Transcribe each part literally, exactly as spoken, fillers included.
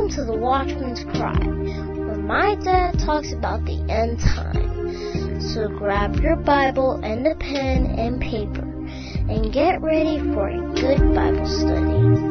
Welcome to the Watchman's Cry, where my dad talks about the end time. So grab your Bible and a pen and paper, and get ready for a good Bible study.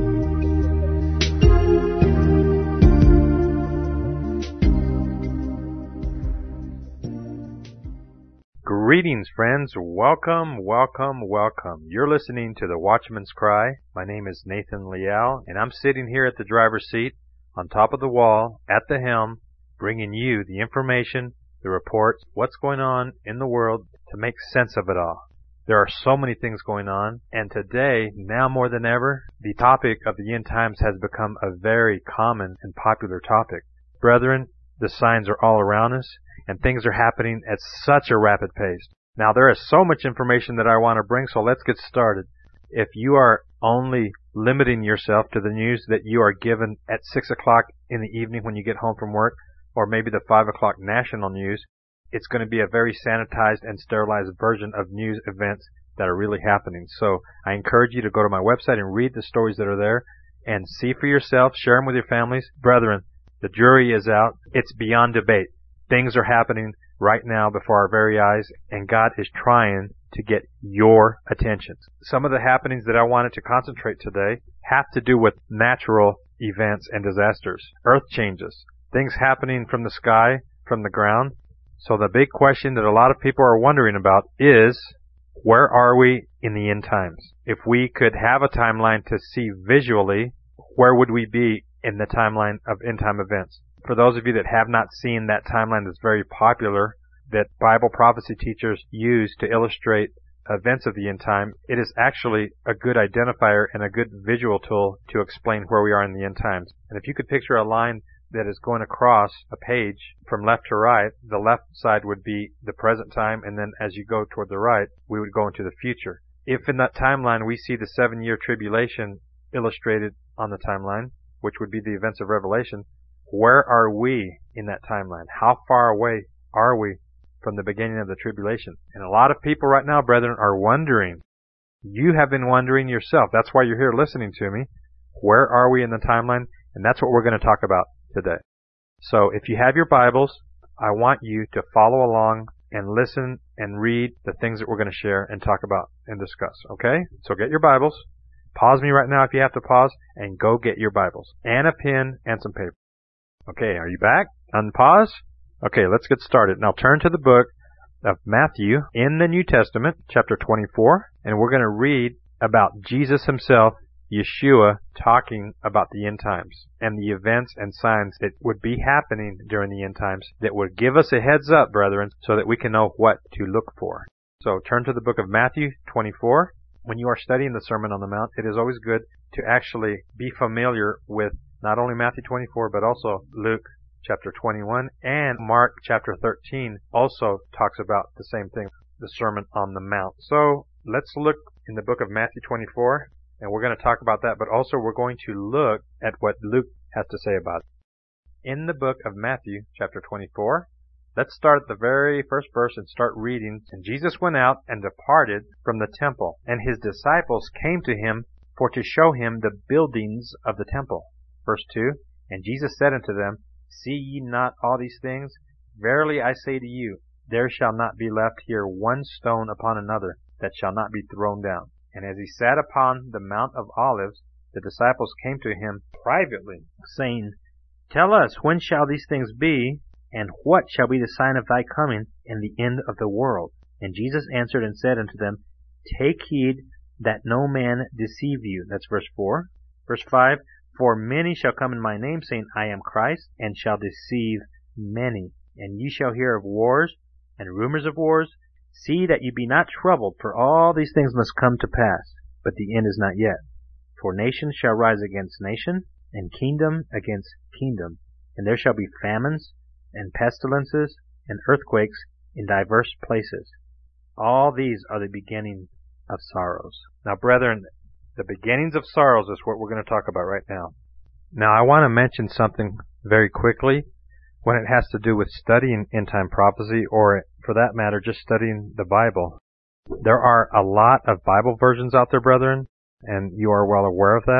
Greetings, friends. Welcome, welcome, welcome. You're listening to the Watchman's Cry. My name is Nathan Leal, and I'm sitting here at the driver's seat, on top of the wall, at the helm, bringing you the information, the reports, what's going on in the world to make sense of it all. There are so many things going on, and today, now more than ever, the topic of the end times has become a very common and popular topic. Brethren, the signs are all around us, and things are happening at such a rapid pace. Now, there is so much information that I want to bring, so let's get started. If you are only limiting yourself to the news that you are given at six o'clock in the evening when you get home from work, or maybe the five o'clock national news, it's going to be a very sanitized and sterilized version of news events that are really happening. So I encourage you to go to my website and read the stories that are there and see for yourself, share them with your families. Brethren, the jury is out. It's beyond debate. Things are happening right now before our very eyes, and God is trying to get your attention. Some of the happenings that I wanted to concentrate today have to do with natural events and disasters, earth changes, things happening from the sky, from the ground. So the big question that a lot of people are wondering about is, where are we in the end times? If we could have a timeline to see visually, where would we be in the timeline of end time events? For those of you that have not seen that timeline that's very popular, that Bible prophecy teachers use to illustrate events of the end time, it is actually a good identifier and a good visual tool to explain where we are in the end times. And if you could picture a line that is going across a page from left to right, the left side would be the present time, and then as you go toward the right, we would go into the future. If in that timeline we see the seven-year tribulation illustrated on the timeline, which would be the events of Revelation, where are we in that timeline? How far away are we from the beginning of the tribulation? And a lot of people right now, brethren, are wondering. You have been wondering yourself. That's why you're here listening to me. Where are we in the timeline? And that's what we're going to talk about today. So if you have your Bibles, I want you to follow along and listen and read the things that we're going to share and talk about and discuss. Okay? So get your Bibles. Pause me right now if you have to pause, and go get your Bibles and a pen and some paper. Okay, are you back? Unpause? Okay, let's get started. Now turn to the book of Matthew in the New Testament, chapter twenty-four, and we're going to read about Jesus himself, Yeshua, talking about the end times and the events and signs that would be happening during the end times that would give us a heads up, brethren, so that we can know what to look for. So turn to the book of Matthew twenty-four. When you are studying the Sermon on the Mount, it is always good to actually be familiar with not only Matthew twenty-four, but also Luke chapter twenty-one, and Mark chapter thirteen also talks about the same thing, the Sermon on the Mount. So let's look in the book of Matthew twenty-four, and we're going to talk about that, but also we're going to look at what Luke has to say about it. In the book of Matthew chapter twenty-four, let's start at the very first verse and start reading. And Jesus went out and departed from the temple, and his disciples came to him for to show him the buildings of the temple. Verse two, and Jesus said unto them, See ye not all these things? Verily I say to you, there shall not be left here one stone upon another that shall not be thrown down. And as he sat upon the Mount of Olives, the disciples came to him privately, saying, Tell us, when shall these things be, and what shall be the sign of thy coming and the end of the world? And Jesus answered and said unto them, Take heed that no man deceive you. That's verse four. Verse five, For many shall come in my name, saying, I am Christ, and shall deceive many. And ye shall hear of wars and rumors of wars. See that ye be not troubled, for all these things must come to pass, but the end is not yet. For nation shall rise against nation, and kingdom against kingdom. And there shall be famines, and pestilences, and earthquakes in diverse places. All these are the beginning of sorrows. Now, brethren, the beginnings of sorrows is what we're going to talk about right now. Now, I want to mention something very quickly when it has to do with studying end-time prophecy, or for that matter, just studying the Bible. There are a lot of Bible versions out there, brethren, and you are well aware of that.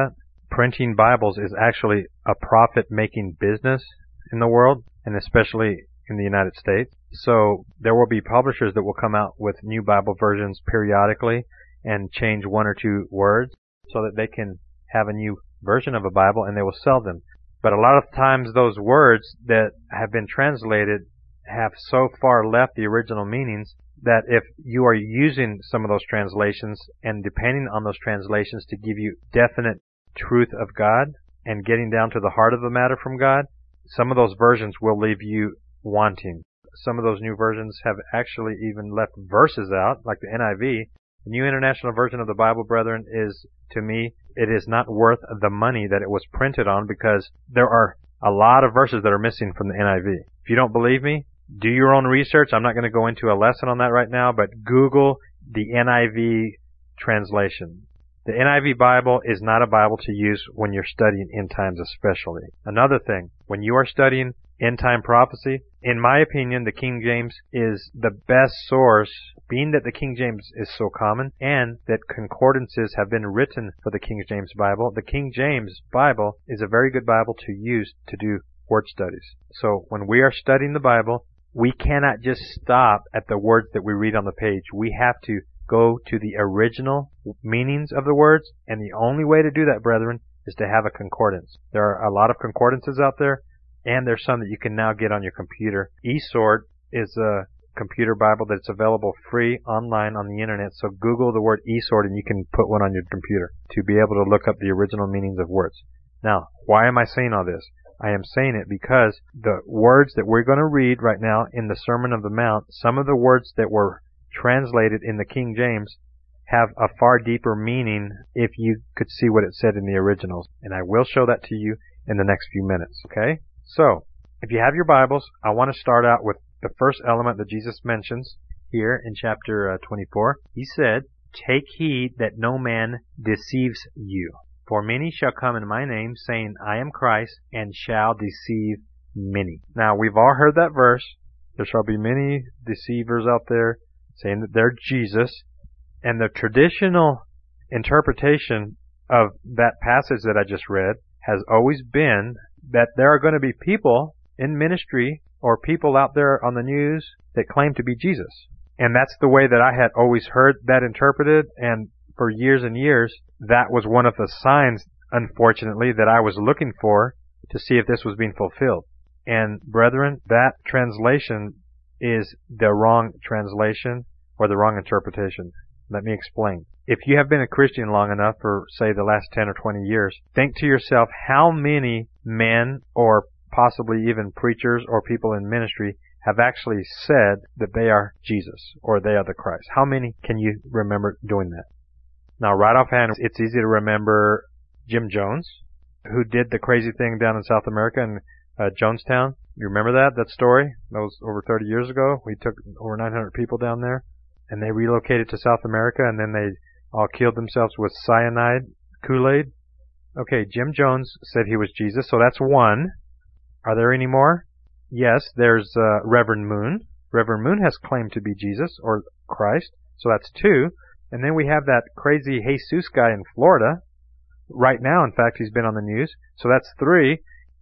printing Bibles is actually a profit-making business in the world, and especially in the United States. So there will be publishers that will come out with new Bible versions periodically and change one or two words so that they can have a new version of a Bible, and they will sell them. But a lot of times those words that have been translated have so far left the original meanings that if you are using some of those translations and depending on those translations to give you definite truth of God and getting down to the heart of the matter from God, some of those versions will leave you wanting. Some of those new versions have actually even left verses out, like the N I V. The New International Version of the Bible, brethren, is, to me, it is not worth the money that it was printed on, because there are a lot of verses that are missing from the N I V. If you don't believe me, do your own research. I'm not going to go into a lesson on that right now, but Google the N I V translation. The N I V Bible is not a Bible to use when you're studying end times especially. Another thing, when you are studying end time prophecy, in my opinion, the King James is the best source, being that the King James is so common and that concordances have been written for the King James Bible. The King James Bible is a very good Bible to use to do word studies. So when we are studying the Bible, we cannot just stop at the words that we read on the page. We have to go to the original meanings of the words, and the only way to do that, brethren, is to have a concordance. There are a lot of concordances out there, and there's some that you can now get on your computer. eSword is a computer Bible that's available free online on the internet, so Google the word eSword and you can put one on your computer to be able to look up the original meanings of words. Now, why am I saying all this? I am saying it because the words that we're going to read right now in the Sermon on the Mount, some of the words that were translated in the King James have a far deeper meaning if you could see what it said in the originals. And I will show that to you in the next few minutes, okay? So, if you have your Bibles, I want to start out with the first element that Jesus mentions here in chapter uh, twenty-four. He said, "Take heed that no man deceives you. For many shall come in my name, saying, I am Christ, and shall deceive many." Now, we've all heard that verse. There shall be many deceivers out there saying that they're Jesus. And the traditional interpretation of that passage that I just read has always been that there are going to be people in ministry or people out there on the news that claim to be Jesus. And that's the way that I had always heard that interpreted, and for years and years, that was one of the signs, unfortunately, that I was looking for to see if this was being fulfilled. And brethren, that translation is the wrong translation or the wrong interpretation. Let me explain. If you have been a Christian long enough for, say, the last ten or twenty years, think to yourself how many men or possibly even preachers or people in ministry have actually said that they are Jesus or they are the Christ. How many can you remember doing that? Now, right offhand, it's easy to remember Jim Jones, who did the crazy thing down in South America in uh, Jonestown. You remember that, that story? That was over thirty years ago. We took over nine hundred people down there, and they relocated to South America, and then they all killed themselves with cyanide Kool-Aid. Okay, Jim Jones said he was Jesus, so that's one. Are there any more? Yes, there's uh, Reverend Moon. Reverend Moon has claimed to be Jesus or Christ, so that's two. And then we have that crazy Jesus guy in Florida. Right now, in fact, he's been on the news, so that's three.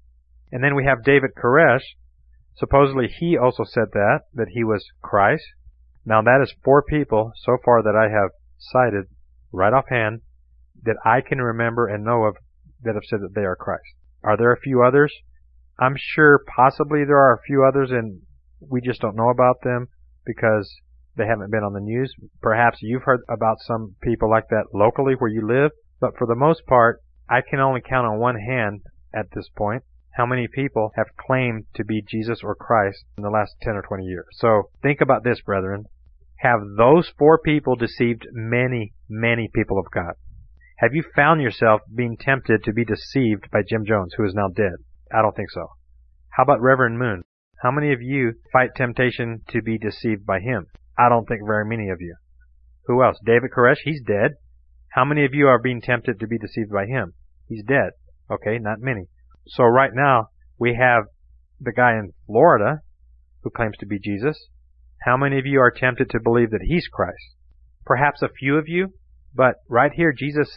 And then we have David Koresh. Supposedly he also said that, that he was Christ. Now that is four people so far that I have cited right offhand that I can remember and know of that have said that they are Christ. Are there a few others? I'm sure possibly there are a few others and we just don't know about them because they haven't been on the news. Perhaps you've heard about some people like that locally where you live, but for the most part, I can only count on one hand at this point how many people have claimed to be Jesus or Christ in the last ten or twenty years. So think about this, brethren. Have those four people deceived many, many people of God? Have you found yourself being tempted to be deceived by Jim Jones, who is now dead? I don't think so. How about Reverend Moon? How many of you fight temptation to be deceived by him? I don't think very many of you. Who else? David Koresh, he's dead. How many of you are being tempted to be deceived by him? He's dead. Okay, not many. So right now, we have the guy in Florida who claims to be Jesus. How many of you are tempted to believe that he's Christ? Perhaps a few of you, but right here Jesus said,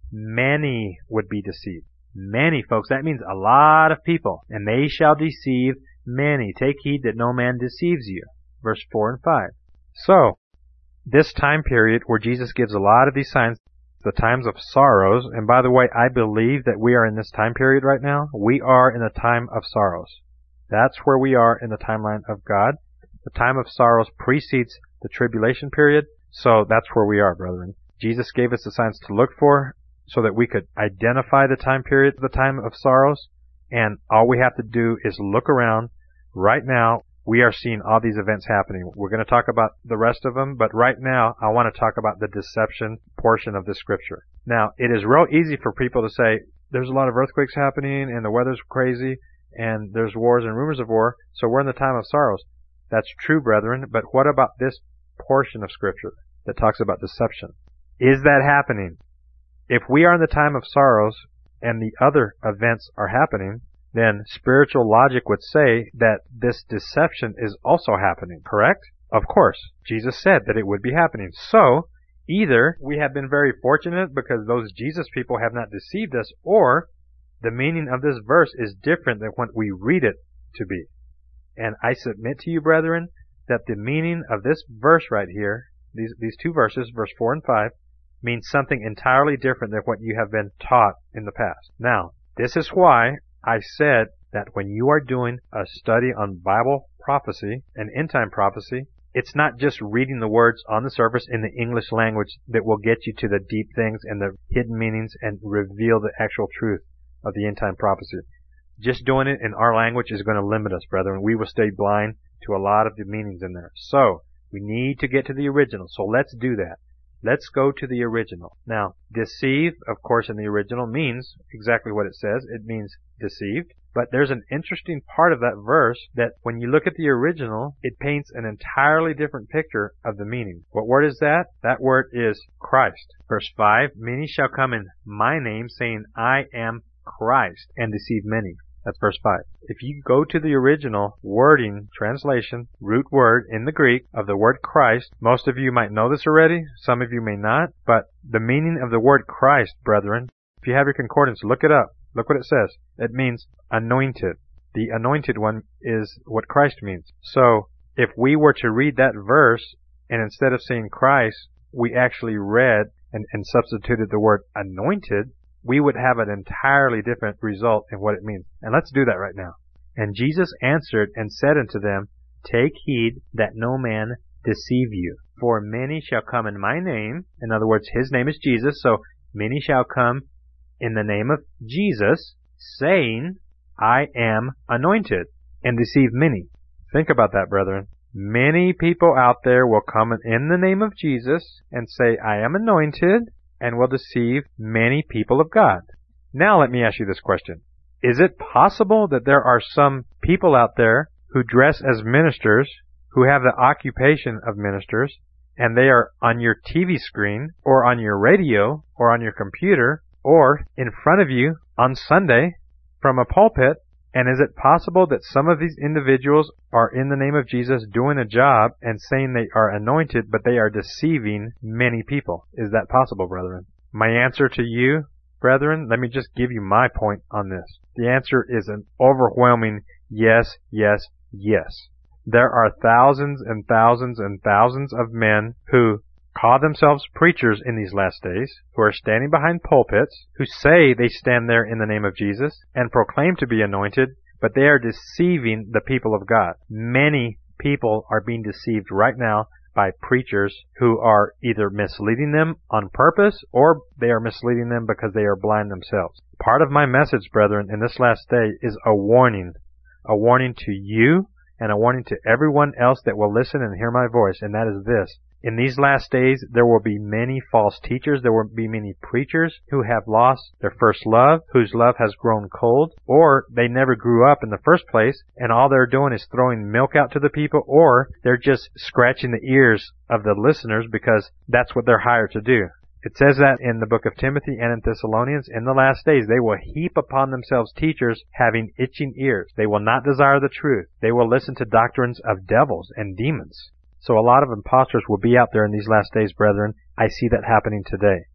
many would be deceived. Many, folks, that means a lot of people. And they shall deceive many. Take heed that no man deceives you. Verse four and five. So, this time period where Jesus gives a lot of these signs, the times of sorrows, and by the way, I believe that we are in this time period right now. We are in a time of sorrows. That's where we are in the timeline of God. The time of sorrows precedes the tribulation period, so that's where we are, brethren. Jesus gave us the signs to look for so that we could identify the time period, the time of sorrows, and all we have to do is look around. Right now, we are seeing all these events happening. We're going to talk about the rest of them, but right now, I want to talk about the deception portion of this scripture. Now, it is real easy for people to say, there's a lot of earthquakes happening, and the weather's crazy, and there's wars and rumors of war, so we're in the time of sorrows. That's true, brethren, but what about this portion of Scripture that talks about deception? Is that happening? If we are in the time of sorrows and the other events are happening, then spiritual logic would say that this deception is also happening, correct? Of course. Jesus said that it would be happening. So, either we have been very fortunate because those Jesus people have not deceived us, or the meaning of this verse is different than what we read it to be. And I submit to you, brethren, that the meaning of this verse right here, these, these two verses, verse four and five, means something entirely different than what you have been taught in the past. Now, this is why I said that when you are doing a study on Bible prophecy and end-time prophecy, it's not just reading the words on the surface in the English language that will get you to the deep things and the hidden meanings and reveal the actual truth of the end-time prophecy. Just doing it in our language is going to limit us, brethren. We will stay blind to a lot of the meanings in there. So, we need to get to the original. So let's do that. Let's go to the original. Now, deceive, of course, in the original means exactly what it says. It means deceived. But there's an interesting part of that verse that when you look at the original, it paints an entirely different picture of the meaning. What word is that? That word is Christ. Verse five, many shall come in my name, saying, I am Christ, and deceive many. That's verse five. If you go to the original wording, translation, root word in the Greek of the word Christ, most of you might know this already, some of you may not, but the meaning of the word Christ, brethren, if you have your concordance, look it up. Look what it says. It means anointed. The anointed one is what Christ means. So, if we were to read that verse, and instead of saying Christ, we actually read and, and substituted the word anointed, we would have an entirely different result in what it means. And let's do that right now. And Jesus answered and said unto them, Take heed that no man deceive you. For many shall come in my name. In other words, his name is Jesus. So many shall come in the name of Jesus, saying, I am anointed, and deceive many. Think about that, brethren. Many people out there will come in the name of Jesus and say, I am anointed, and will deceive many people of God. Now let me ask you this question. Is it possible that there are some people out there who dress as ministers, who have the occupation of ministers, and they are on your T V screen, or on your radio, or on your computer, or in front of you on Sunday from a pulpit, and is it possible that some of these individuals are in the name of Jesus doing a job and saying they are anointed, but they are deceiving many people? Is that possible, brethren? My answer to you, brethren, let me just give you my point on this. The answer is an overwhelming yes, yes, yes. There are thousands and thousands and thousands of men who call themselves preachers in these last days, who are standing behind pulpits, who say they stand there in the name of Jesus and proclaim to be anointed, but they are deceiving the people of God. Many people are being deceived right now by preachers who are either misleading them on purpose, or they are misleading them because they are blind themselves. Part of my message, brethren, in this last day is a warning. A warning to you and a warning to everyone else that will listen and hear my voice, and that is this. In these last days, there will be many false teachers. There will be many preachers who have lost their first love, whose love has grown cold, or they never grew up in the first place, and all they're doing is throwing milk out to the people, or they're just scratching the ears of the listeners because that's what they're hired to do. It says that in the book of Timothy and in Thessalonians, in the last days they will heap upon themselves teachers having itching ears. They will not desire the truth. They will listen to doctrines of devils and demons. So a lot of imposters will be out there in these last days, brethren. I see that happening today.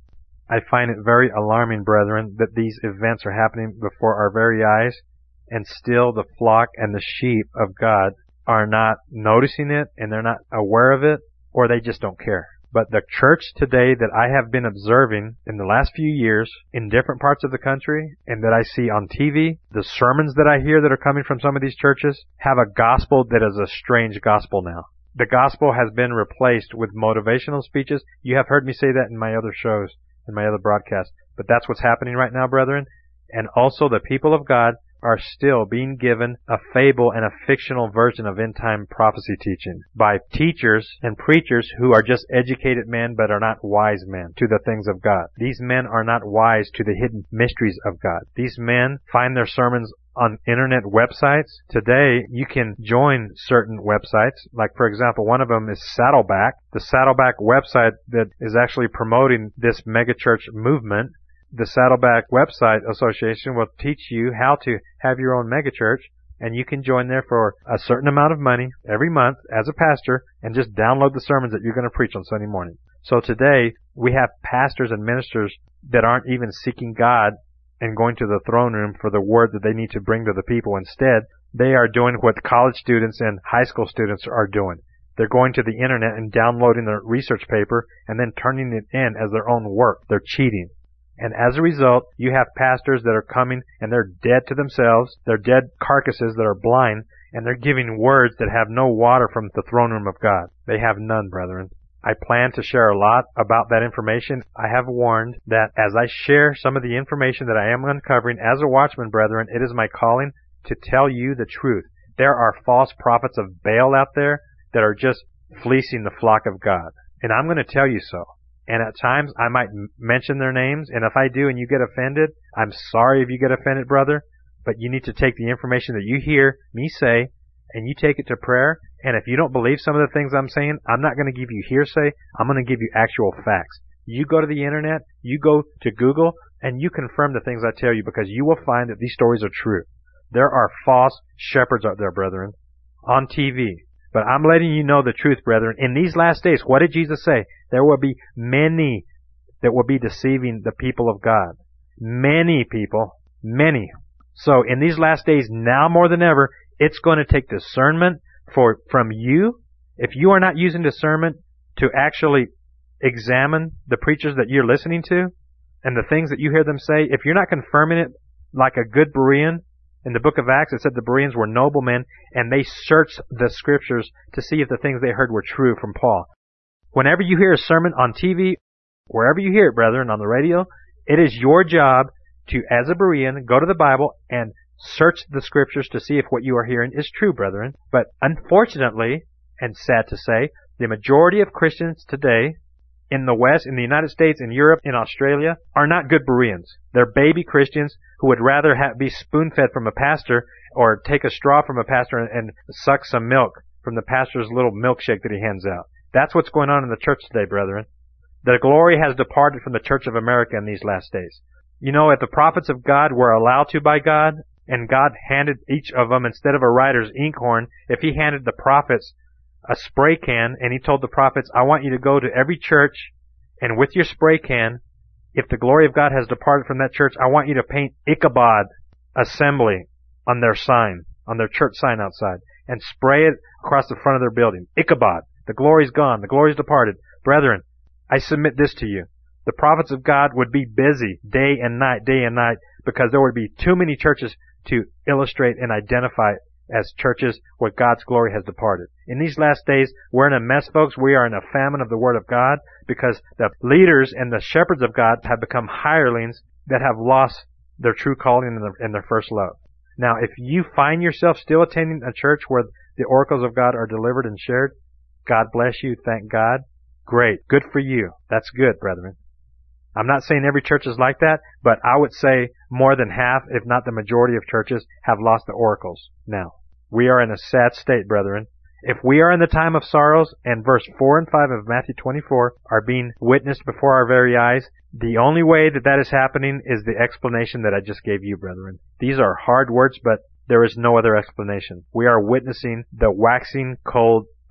I find it very alarming, brethren, that these events are happening before our very eyes, and still the flock and the sheep of God are not noticing it, and they're not aware of it, or they just don't care. But the church today that I have been observing in the last few years in different parts of the country and that I see on T V, the sermons that I hear that are coming from some of these churches have a gospel that is a strange gospel now. The gospel has been replaced with motivational speeches. You have heard me say that in my other shows, in my other broadcasts. But that's what's happening right now, brethren. And also the people of God are still being given a fable and a fictional version of end-time prophecy teaching by teachers and preachers who are just educated men but are not wise men to the things of God. These men are not wise to the hidden mysteries of God. These men find their sermons on internet websites. Today, you can join certain websites. Like, for example, one of them is Saddleback. The Saddleback website that is actually promoting this megachurch movement. The Saddleback Website Association will teach you how to have your own megachurch, and you can join there for a certain amount of money every month as a pastor and just download the sermons that you're going to preach on Sunday morning. So today, we have pastors and ministers that aren't even seeking God and going to the throne room for the word that they need to bring to the people. Instead, they are doing what college students and high school students are doing. They're going to the internet and downloading their research paper and then turning it in as their own work. They're cheating. And as a result, you have pastors that are coming and they're dead to themselves. They're dead carcasses that are blind, and they're giving words that have no water from the throne room of God. They have none, brethren. I plan to share a lot about that information. I have warned that as I share some of the information that I am uncovering as a watchman, brethren, it is my calling to tell you the truth. There are false prophets of Baal out there that are just fleecing the flock of God. And I'm going to tell you so. And at times, I might m- mention their names, and if I do and you get offended, I'm sorry if you get offended, brother, but you need to take the information that you hear me say, and you take it to prayer, and if you don't believe some of the things I'm saying, I'm not going to give you hearsay, I'm going to give you actual facts. You go to the internet, you go to Google, and you confirm the things I tell you, because you will find that these stories are true. There are false shepherds out there, brethren, on T V. But I'm letting you know the truth, brethren. In these last days, what did Jesus say? There will be many that will be deceiving the people of God. Many people. Many. So in these last days, now more than ever, it's going to take discernment for from you. If you are not using discernment to actually examine the preachers that you're listening to and the things that you hear them say, if you're not confirming it like a good Berean, in the book of Acts, it said the Bereans were noblemen, and they searched the scriptures to see if the things they heard were true from Paul. Whenever you hear a sermon on T V, wherever you hear it, brethren, on the radio, it is your job to, as a Berean, go to the Bible and search the scriptures to see if what you are hearing is true, brethren. But unfortunately, and sad to say, the majority of Christians today, in the West, in the United States, in Europe, in Australia, are not good Bereans. They're baby Christians who would rather have, be spoon-fed from a pastor or take a straw from a pastor and, and suck some milk from the pastor's little milkshake that he hands out. That's what's going on in the church today, brethren. The glory has departed from the Church of America in these last days. You know, if the prophets of God were allowed to by God, and God handed each of them, instead of a writer's inkhorn, if he handed the prophets a spray can, and he told the prophets, I want you to go to every church, and with your spray can, if the glory of God has departed from that church, I want you to paint Ichabod Assembly on their sign, on their church sign outside, and spray it across the front of their building. Ichabod. The glory's gone. The glory's departed. Brethren, I submit this to you. The prophets of God would be busy day and night, day and night, because there would be too many churches to illustrate and identify as churches where God's glory has departed. In these last days, we're in a mess, folks. We are in a famine of the Word of God because the leaders and the shepherds of God have become hirelings that have lost their true calling and their, and their first love. Now, if you find yourself still attending a church where the oracles of God are delivered and shared, God bless you. Thank God. Great. Good for you. That's good, brethren. I'm not saying every church is like that, but I would say more than half, if not the majority of churches, have lost the oracles now. We are in a sad state, brethren. If we are in the time of sorrows, and verse four and five of Matthew twenty-four are being witnessed before our very eyes, the only way that that is happening is the explanation that I just gave you, brethren. These are hard words, but there is no other explanation. We are witnessing the waxing cold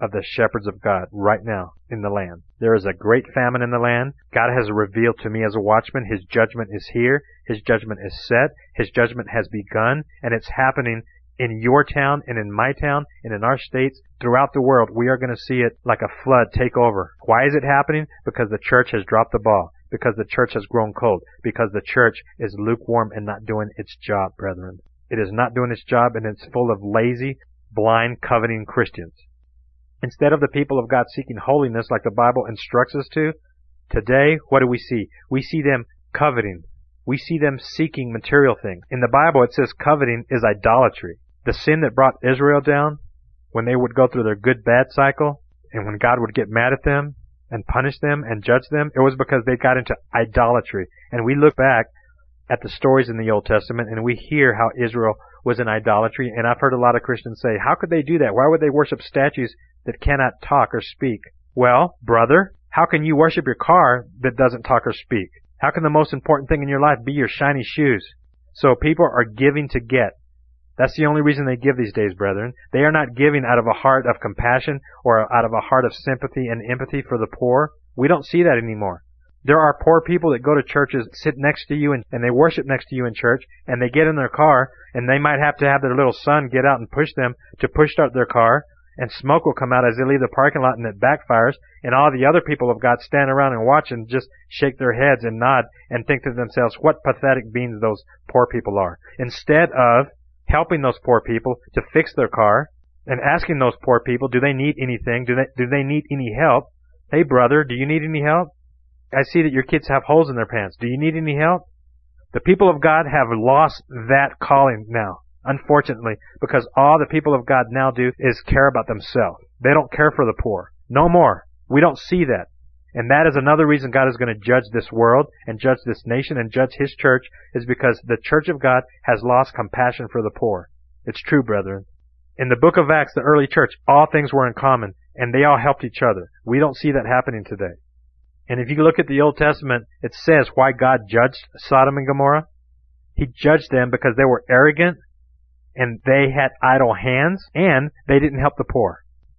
of the shepherds of God right now in the land. There is a great famine in the land. God has revealed to me as a watchman, His judgment is here. His judgment is set. His judgment has begun, and it's happening in your town and in my town and in our states throughout the world. We are going to see it like a flood take over. Why is it happening? Because the church has dropped the ball. Because the church has grown cold. Because the church is lukewarm and not doing its job, brethren. It is not doing its job, and it's full of lazy, blind, coveting Christians. Instead of the people of God seeking holiness like the Bible instructs us to, today, what do we see? We see them coveting. We see them seeking material things. In the Bible, it says coveting is idolatry. The sin that brought Israel down, when they would go through their good-bad cycle, and when God would get mad at them and punish them and judge them, it was because they got into idolatry. And we look back at the stories in the Old Testament, and we hear how Israel was in idolatry. And I've heard a lot of Christians say, how could they do that? Why would they worship statues that cannot talk or speak? Well, brother, how can you worship your car that doesn't talk or speak? How can the most important thing in your life be your shiny shoes? So people are giving to get. That's the only reason they give these days, brethren. They are not giving out of a heart of compassion or out of a heart of sympathy and empathy for the poor. We don't see that anymore. There are poor people that go to churches, sit next to you, and, and they worship next to you in church, and they get in their car, and they might have to have their little son get out and push them to push start their car, and smoke will come out as they leave the parking lot, and it backfires, and all the other people of God stand around and watch and just shake their heads and nod and think to themselves what pathetic beings those poor people are. Instead of helping those poor people to fix their car and asking those poor people, do they need anything? Do they, do they need any help? Hey, brother, do you need any help? I see that your kids have holes in their pants. Do you need any help? The people of God have lost that calling now, unfortunately, because all the people of God now do is care about themselves. They don't care for the poor. No more. We don't see that. And that is another reason God is going to judge this world and judge this nation and judge His church, is because the church of God has lost compassion for the poor. It's true, brethren. In the book of Acts, the early church, all things were in common, and they all helped each other. We don't see that happening today. And if you look at the Old Testament, it says why God judged Sodom and Gomorrah. He judged them because they were arrogant, and they had idle hands, and they didn't help the poor.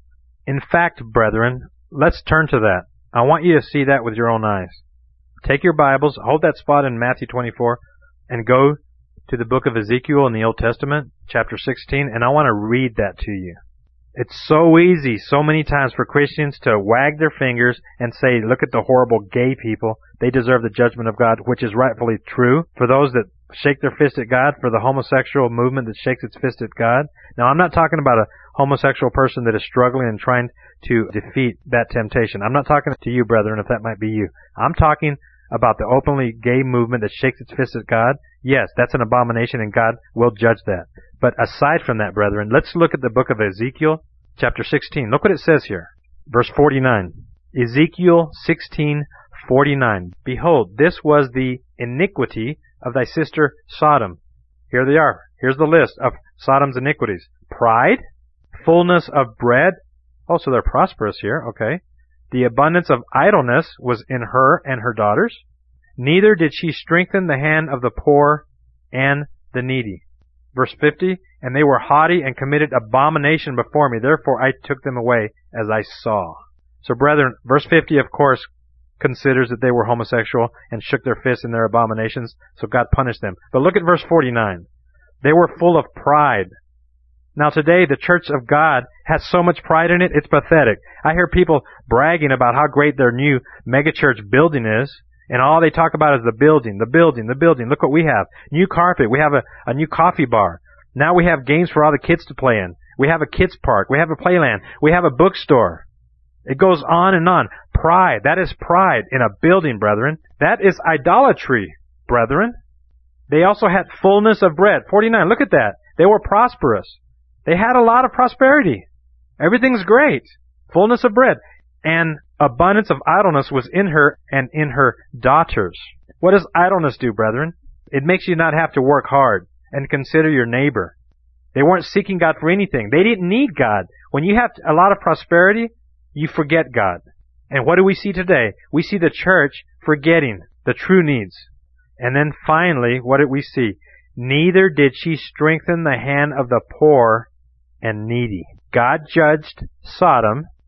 In fact, brethren, let's turn to that. I want you to see that with your own eyes. Take your Bibles, hold that spot in Matthew twenty-four, and go to the book of Ezekiel in the Old Testament, chapter sixteen, and I want to read that to you. It's so easy so many times for Christians to wag their fingers and say, look at the horrible gay people. They deserve the judgment of God, which is rightfully true. For those that shake their fist at God, for the homosexual movement that shakes its fist at God. Now, I'm not talking about a homosexual person that is struggling and trying to defeat that temptation. I'm not talking to you, brethren, if that might be you. I'm talking about the openly gay movement that shakes its fist at God. Yes, that's an abomination, and God will judge that. But aside from that, brethren, let's look at the book of Ezekiel, chapter sixteen. Look what it says here. Verse forty-nine. Ezekiel sixteen forty-nine. Behold, this was the iniquity of thy sister Sodom. Here they are. Here's the list of Sodom's iniquities. Pride, fullness of bread. Oh, so they're prosperous here. Okay. The abundance of idleness was in her and her daughters. Neither did she strengthen the hand of the poor and the needy. Verse fifty, and they were haughty and committed abomination before me. Therefore I took them away as I saw. So brethren, verse fifty, of course, considers that they were homosexual and shook their fists in their abominations, so God punished them. But look at verse forty-nine. They were full of pride. Now today, the church of God has so much pride in it, it's pathetic. I hear people bragging about how great their new megachurch building is, and all they talk about is the building, the building, the building. Look what we have. New carpet. We have a, a new coffee bar. Now we have games for all the kids to play in. We have a kids park. We have a playland. We have a bookstore. It goes on and on. Pride. That is pride in a building, brethren. That is idolatry, brethren. They also had fullness of bread. forty-nine. Look at that. They were prosperous. They had a lot of prosperity. Everything's great. Fullness of bread. And abundance of idleness was in her and in her daughters. What does idleness do, brethren? It makes you not have to work hard and consider your neighbor. They weren't seeking God for anything. They didn't need God. When you have a lot of prosperity, you forget God. And what do we see today? We see the church forgetting the true needs. And then finally, what did we see? Neither did she strengthen the hand of the poor and needy. God judged Sodom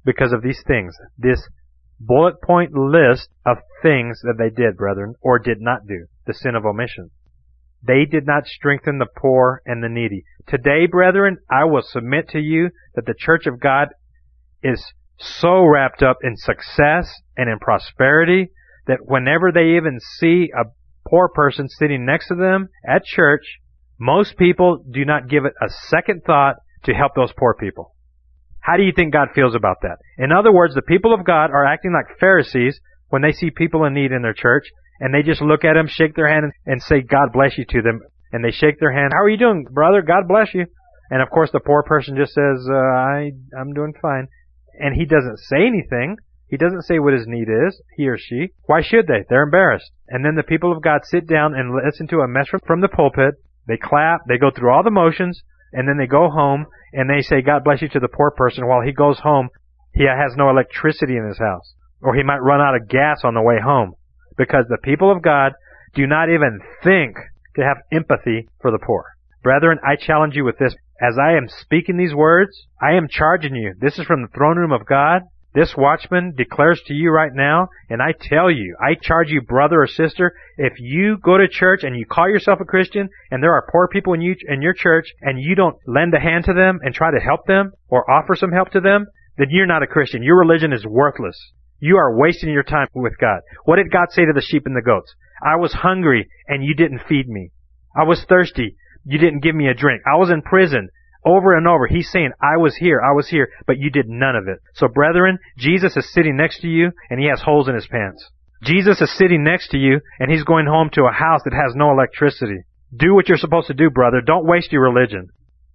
because of these things. This bullet point list of things that they did, brethren, or did not do. The sin of omission. They did not strengthen the poor and the needy. Today, brethren, I will submit to you that the church of God is so wrapped up in success and in prosperity that whenever they even see a poor person sitting next to them at church, most people do not give it a second thought to help those poor people. How do you think God feels about that? In other words, the people of God are acting like Pharisees when they see people in need in their church, and they just look at them, shake their hand, and say, God bless you to them. And they shake their hand. How are you doing, brother? God bless you. And of course, the poor person just says, uh, I, I'm doing fine. And he doesn't say anything. He doesn't say what his need is, he or she. Why should they? They're embarrassed. And then the people of God sit down and listen to a message from the pulpit. They clap. They go through all the motions. And then they go home and they say, God bless you to the poor person. While he goes home, he has no electricity in his house. Or he might run out of gas on the way home. Because the people of God do not even think to have empathy for the poor. Brethren, I challenge you with this. As I am speaking these words, I am charging you. This is from the throne room of God. This watchman declares to you right now, and I tell you, I charge you, brother or sister, if you go to church and you call yourself a Christian, and there are poor people in, you, in your church, and you don't lend a hand to them and try to help them or offer some help to them, then you're not a Christian. Your religion is worthless. You are wasting your time with God. What did God say to the sheep and the goats? I was hungry, and you didn't feed me. I was thirsty. You didn't give me a drink. I was in prison. Over and over, he's saying, I was here, I was here, but you did none of it. So brethren, Jesus is sitting next to you, and he has holes in his pants. Jesus is sitting next to you, and he's going home to a house that has no electricity. Do what you're supposed to do, brother. Don't waste your religion.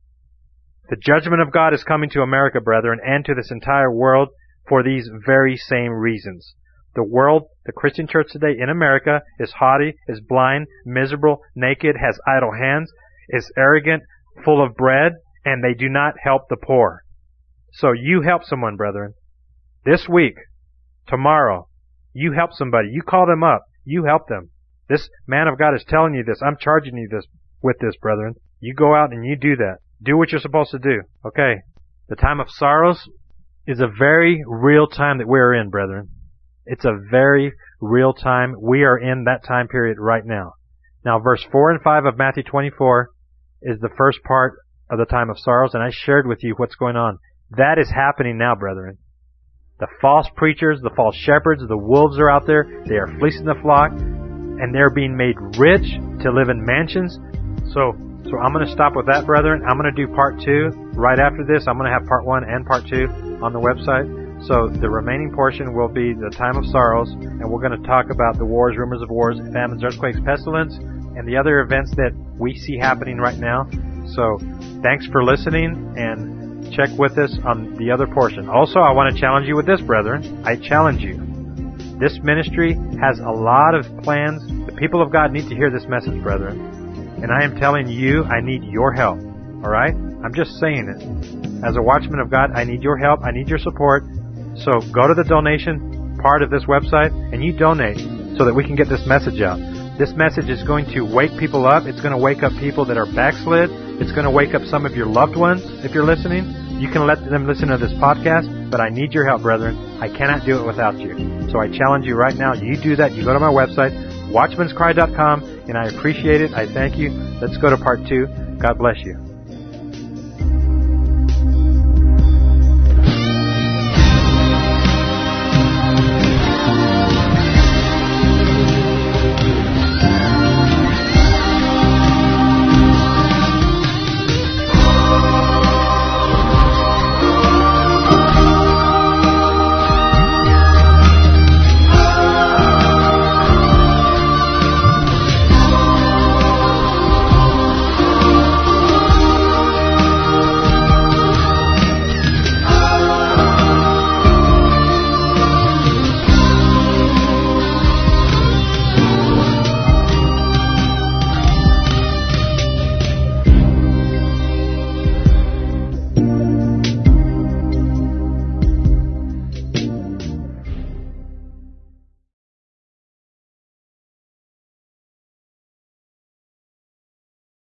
The judgment of God is coming to America, brethren, and to this entire world for these very same reasons. The world, the Christian church today in America, is haughty, is blind, miserable, naked, has idle hands, is arrogant, full of bread, and they do not help the poor. So you help someone, brethren. This week, tomorrow, you help somebody. You call them up. You help them. This man of God is telling you this. I'm charging you this with this, brethren. You go out and you do that. Do what you're supposed to do. Okay. The time of sorrows is a very real time that we're in, brethren. It's a very real time. We are in that time period right now. Now, verse four and five of Matthew twenty-four is the first part of the time of sorrows, and I shared with you what's going on. That is happening now, brethren. The false preachers, the false shepherds, the wolves are out there. They are fleecing the flock, and they're being made rich to live in mansions. So, so I'm going to stop with that, brethren. I'm going to do part two right after this. I'm going to have part one and part two on the website. So the remaining portion will be the time of sorrows, and we're going to talk about the wars, rumors of wars, famines, earthquakes, pestilence, and the other events that we see happening right now. So thanks for listening, and check with us on the other portion. Also, I want to challenge you with this, brethren. I challenge you. This ministry has a lot of plans. The people of God need to hear this message, brethren. And I am telling you, I need your help. All right? I'm just saying it. As a watchman of God, I need your help. I need your support. So go to the donation part of this website, and you donate so that we can get this message out. This message is going to wake people up. It's going to wake up people that are backslid. It's going to wake up some of your loved ones, if you're listening. You can let them listen to this podcast, but I need your help, brethren. I cannot do it without you. So I challenge you right now. You do that. You go to my website, watchmans cry dot com, and I appreciate it. I thank you. Let's go to part two. God bless you.